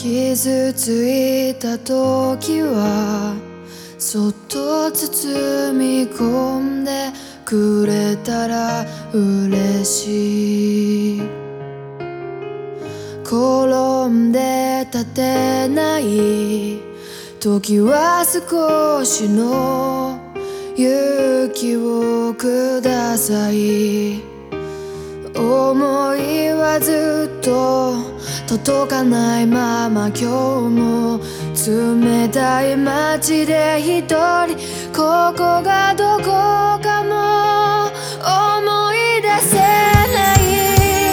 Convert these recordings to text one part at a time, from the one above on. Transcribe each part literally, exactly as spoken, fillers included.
傷ついた時はそっと包み込んでくれたら嬉しい。転んで立てない時は少しの勇気をください。思いはずっと届かないまま今日も冷たい街で一人ここがどこかも思い出せない。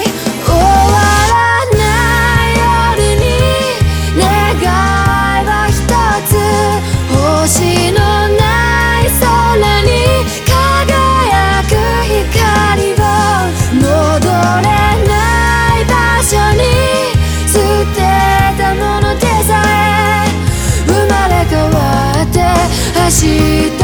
終わらない夜に願いは一つ、星のない空に輝く光を戻れない場所に捨てたものでさえ生まれ変わって走って